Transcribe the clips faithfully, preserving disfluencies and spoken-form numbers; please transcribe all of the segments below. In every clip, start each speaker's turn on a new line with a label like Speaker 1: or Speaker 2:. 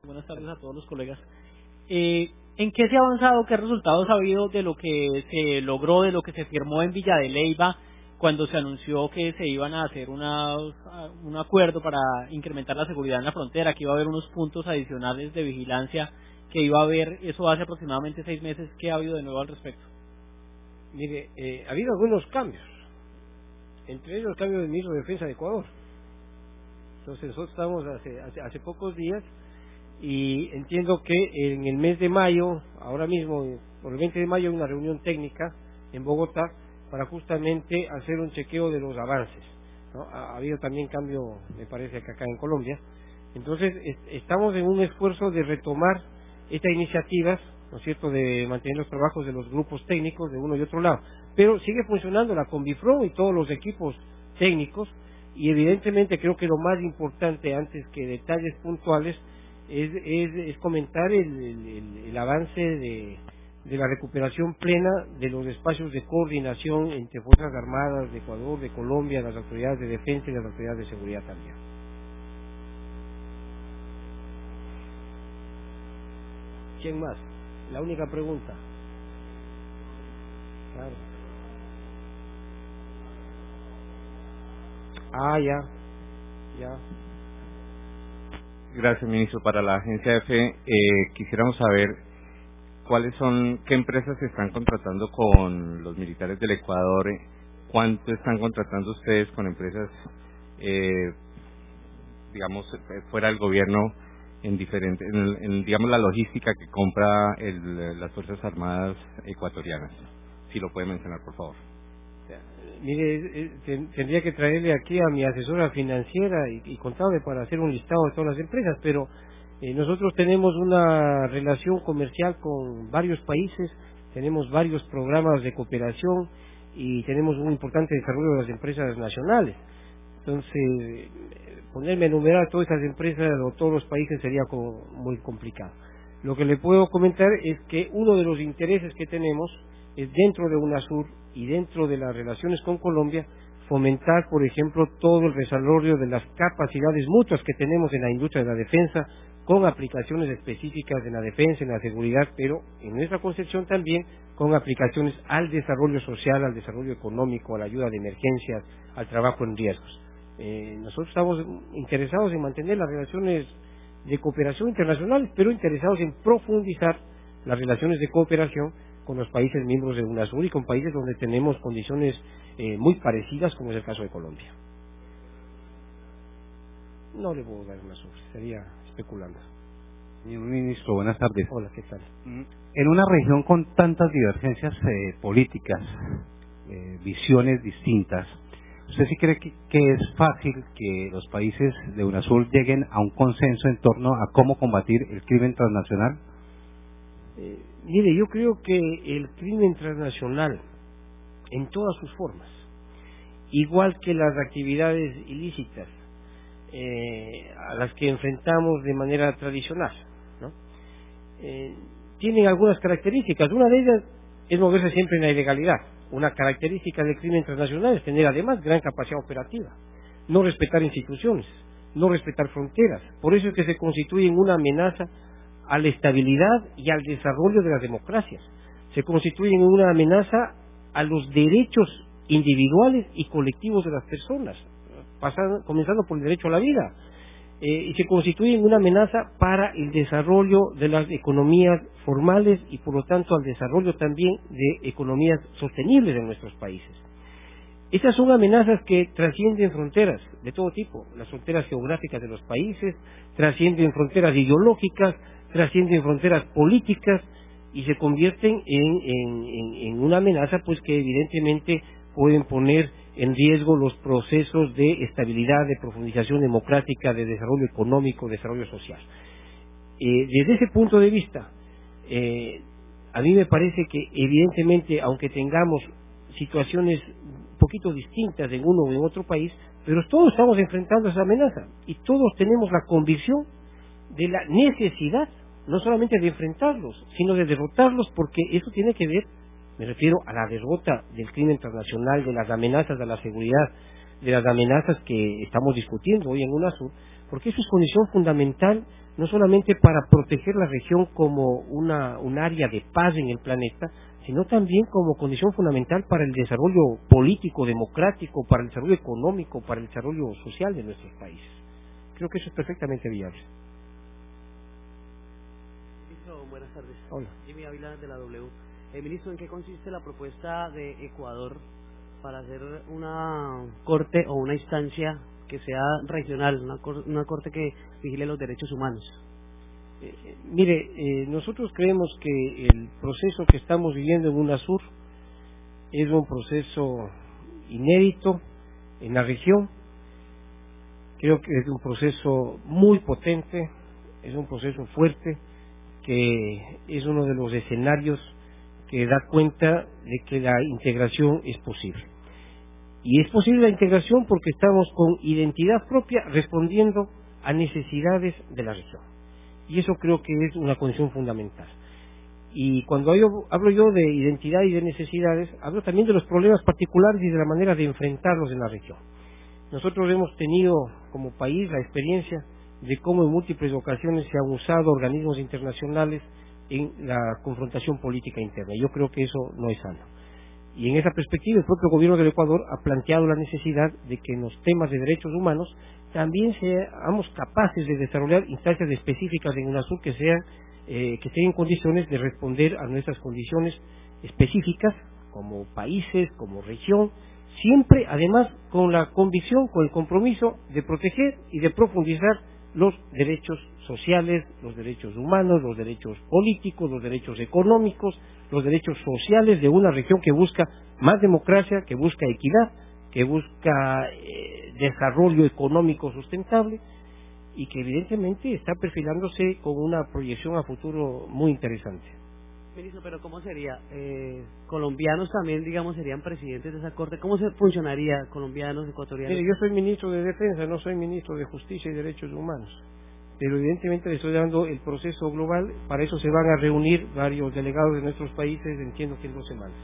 Speaker 1: Buenas tardes a todos los colegas. Eh, ¿En qué se ha avanzado? ¿Qué resultados ha habido de lo que se logró, de lo que se firmó en Villa de Leyva, cuando se anunció que se iban a hacer una, un acuerdo para incrementar la seguridad en la frontera, que iba a haber unos puntos adicionales de vigilancia, que iba a haber, eso hace aproximadamente seis meses? ¿Qué ha habido de nuevo al respecto?
Speaker 2: Mire, eh, ha habido algunos cambios, entre ellos el cambio del ministro de Defensa de Ecuador. Entonces nosotros estamos hace, hace, hace pocos días y entiendo que en el mes de mayo, ahora mismo, por el veinte de mayo, hay una reunión técnica en Bogotá para justamente hacer un chequeo de los avances, ¿no? Ha, ha habido también cambio, me parece, que acá en Colombia. Entonces es, estamos en un esfuerzo de retomar estas iniciativas, ¿no es cierto?, de mantener los trabajos de los grupos técnicos de uno y otro lado. Pero sigue funcionando la Conbifro y todos los equipos técnicos, y evidentemente creo que lo más importante, antes que detalles puntuales, es, es, es comentar el, el, el avance de, de la recuperación plena de los espacios de coordinación entre Fuerzas Armadas de Ecuador, de Colombia, las autoridades de defensa y las autoridades de seguridad también. ¿Quién más? La única pregunta. Claro. Ah, ya, ya.
Speaker 3: Gracias, ministro. Para la agencia F, eh, quisiéramos saber cuáles son, qué empresas se están contratando con los militares del Ecuador, eh, cuánto están contratando ustedes con empresas, eh, digamos, fuera del gobierno, en diferentes, en, en, digamos, la logística que compra el, las Fuerzas Armadas ecuatorianas. Si lo puede mencionar, por favor.
Speaker 2: Mire, eh, ten, tendría que traerle aquí a mi asesora financiera y, y contable para hacer un listado de todas las empresas, pero eh, nosotros tenemos una relación comercial con varios países, tenemos varios programas de cooperación y tenemos un importante desarrollo de las empresas nacionales. Entonces, eh, ponerme a enumerar todas esas empresas o todos los países sería como muy complicado. Lo que le puedo comentar es que uno de los intereses que tenemos es, dentro de UNASUR y dentro de las relaciones con Colombia, fomentar, por ejemplo, todo el desarrollo de las capacidades mutuas que tenemos en la industria de la defensa, con aplicaciones específicas en la defensa, en la seguridad, pero en nuestra concepción también con aplicaciones al desarrollo social, al desarrollo económico, a la ayuda de emergencias, al trabajo en riesgos. Eh, nosotros estamos interesados en mantener las relaciones de cooperación internacionales, pero interesados en profundizar las relaciones de cooperación con los países miembros de UNASUR y con países donde tenemos condiciones eh, muy parecidas, como es el caso de Colombia. No le puedo dar una solución, sería especulando.
Speaker 4: Señor ministro, buenas tardes.
Speaker 2: Hola, ¿qué tal?
Speaker 4: En una región con tantas divergencias eh, políticas, eh, visiones distintas, ¿usted sí cree que, que es fácil que los países de UNASUR lleguen a un consenso en torno a cómo combatir el crimen transnacional?
Speaker 2: Eh, mire, yo creo que el crimen transnacional, en todas sus formas, igual que las actividades ilícitas eh, a las que enfrentamos de manera tradicional, ¿no? eh, tienen algunas características. Una de ellas es moverse siempre en la ilegalidad. Una característica del crimen transnacional es tener además gran capacidad operativa, no respetar instituciones, no respetar fronteras. Por eso es que se constituye en una amenaza a la estabilidad y al desarrollo de las democracias. Se constituyen en una amenaza a los derechos individuales y colectivos de las personas, pasando, comenzando por el derecho a la vida, eh, y se constituyen en una amenaza para el desarrollo de las economías formales y por lo tanto al desarrollo también de economías sostenibles en nuestros países. Estas son amenazas que trascienden fronteras de todo tipo, las fronteras geográficas de los países, trascienden fronteras ideológicas, trascienden fronteras políticas y se convierten en, en, en, en una amenaza pues que evidentemente pueden poner en riesgo los procesos de estabilidad, de profundización democrática, de desarrollo económico, de desarrollo social. Eh, desde ese punto de vista, eh, a mí me parece que evidentemente, aunque tengamos situaciones un poquito distintas en uno o en otro país, pero todos estamos enfrentando esa amenaza y todos tenemos la convicción de la necesidad, no solamente de enfrentarlos, sino de derrotarlos, porque eso tiene que ver, me refiero a la derrota del crimen transnacional, de las amenazas a la seguridad, de las amenazas que estamos discutiendo hoy en UNASUR, porque eso es condición fundamental no solamente para proteger la región como una, un área de paz en el planeta, sino también como condición fundamental para el desarrollo político, democrático, para el desarrollo económico, para el desarrollo social de nuestros países. Creo que eso es perfectamente viable.
Speaker 5: Ministro, buenas tardes.
Speaker 2: Hola.
Speaker 5: Jimmy Ávila de la W. Eh, ministro, ¿en qué consiste la propuesta de Ecuador para hacer una corte o una instancia que sea regional, una, cor una corte que vigile los derechos humanos?
Speaker 2: Eh, eh, mire, eh, nosotros creemos que el proceso que estamos viviendo en UNASUR es un proceso inédito en la región. Creo que es un proceso muy potente, es un proceso fuerte, que es uno de los escenarios que da cuenta de que la integración es posible. Y es posible la integración porque estamos con identidad propia respondiendo a necesidades de la región. Y eso creo que es una condición fundamental. Y cuando hablo, hablo yo de identidad y de necesidades, hablo también de los problemas particulares y de la manera de enfrentarlos en la región. Nosotros hemos tenido como país la experiencia de cómo en múltiples ocasiones se han usado organismos internacionales en la confrontación política interna. Yo creo que eso no es sano. Y en esa perspectiva, el propio gobierno del Ecuador ha planteado la necesidad de que en los temas de derechos humanos también seamos capaces de desarrollar instancias específicas en UNASUR que sean eh, que estén en condiciones de responder a nuestras condiciones específicas como países, como región, siempre además con la convicción, con el compromiso de proteger y de profundizar los derechos sociales, los derechos humanos, los derechos políticos, los derechos económicos, los derechos sociales de una región que busca más democracia, que busca equidad, que busca eh, desarrollo económico sustentable y que evidentemente está perfilándose con una proyección a futuro muy interesante.
Speaker 5: Ministro, pero ¿cómo sería? Eh, ¿Colombianos también, digamos, serían presidentes de esa corte? ¿Cómo se funcionaría? ¿Colombianos, ecuatorianos?
Speaker 2: Mire, yo soy ministro de Defensa, no soy ministro de Justicia y Derechos Humanos. Pero evidentemente le estoy dando el proceso global, para eso se van a reunir varios delegados de nuestros países, entiendo que en dos semanas.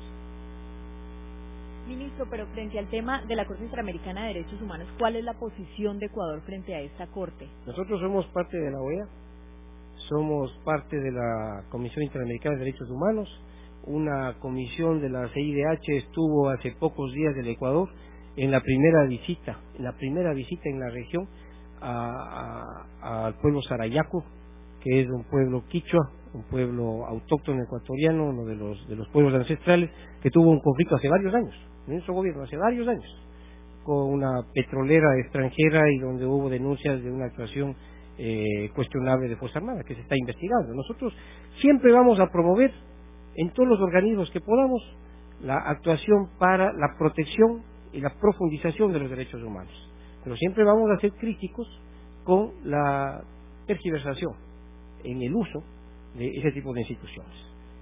Speaker 6: Ministro, pero frente al tema de la Corte Interamericana de Derechos Humanos, ¿cuál es la posición de Ecuador frente a esta Corte?
Speaker 2: Nosotros somos parte de la O E A, somos parte de la Comisión Interamericana de Derechos Humanos, una comisión de la C I D H estuvo hace pocos días del Ecuador en la primera visita, en la primera visita en la región, al pueblo Sarayaco, que es un pueblo quichua, un pueblo autóctono ecuatoriano, uno de los de los pueblos ancestrales, que tuvo un conflicto hace varios años, en nuestro gobierno, hace varios años, con una petrolera extranjera y donde hubo denuncias de una actuación eh, cuestionable de Fuerza Armada, que se está investigando. Nosotros siempre vamos a promover en todos los organismos que podamos la actuación para la protección y la profundización de los derechos humanos. Pero siempre vamos a ser críticos con la tergiversación en el uso de ese tipo de instituciones.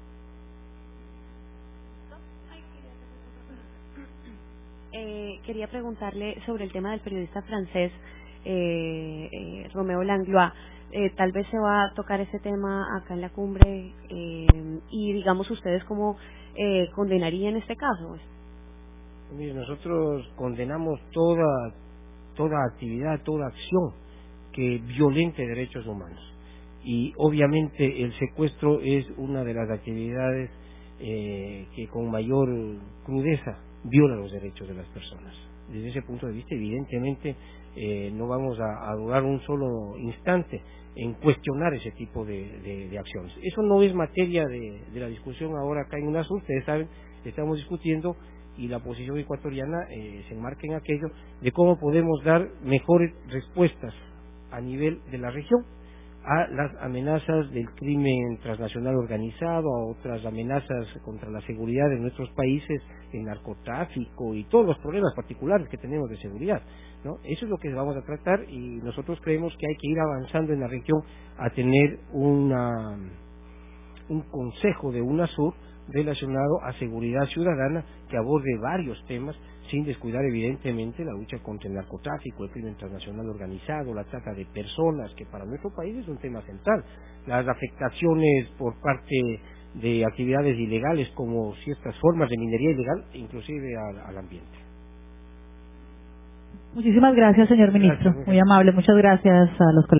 Speaker 7: Eh, quería preguntarle sobre el tema del periodista francés eh, eh, Romeo Langlois. Eh, tal vez se va a tocar ese tema acá en la cumbre eh, y digamos ustedes cómo eh, condenarían este caso.
Speaker 2: Mire, nosotros condenamos toda toda actividad, toda acción que violente derechos humanos. Y obviamente el secuestro es una de las actividades eh, que con mayor crudeza viola los derechos de las personas. Desde ese punto de vista, evidentemente, eh, no vamos a, a dudar un solo instante en cuestionar ese tipo de, de, de acciones. Eso no es materia de, de la discusión ahora acá en UNASUR. Ustedes saben, estamos discutiendo y la posición ecuatoriana eh, se enmarca en aquello de cómo podemos dar mejores respuestas a nivel de la región a las amenazas del crimen transnacional organizado, a otras amenazas contra la seguridad de nuestros países, el narcotráfico y todos los problemas particulares que tenemos de seguridad, ¿no? Eso es lo que vamos a tratar y nosotros creemos que hay que ir avanzando en la región a tener una, un consejo de UNASUR relacionado a seguridad ciudadana que aborde varios temas sin descuidar evidentemente la lucha contra el narcotráfico, el crimen transnacional organizado, la trata de personas, que para nuestro país es un tema central, las afectaciones por parte de actividades ilegales como ciertas formas de minería ilegal, inclusive al, al ambiente.
Speaker 8: Muchísimas gracias, señor ministro.
Speaker 2: Gracias,
Speaker 8: muy amable, muchas gracias a los colegas.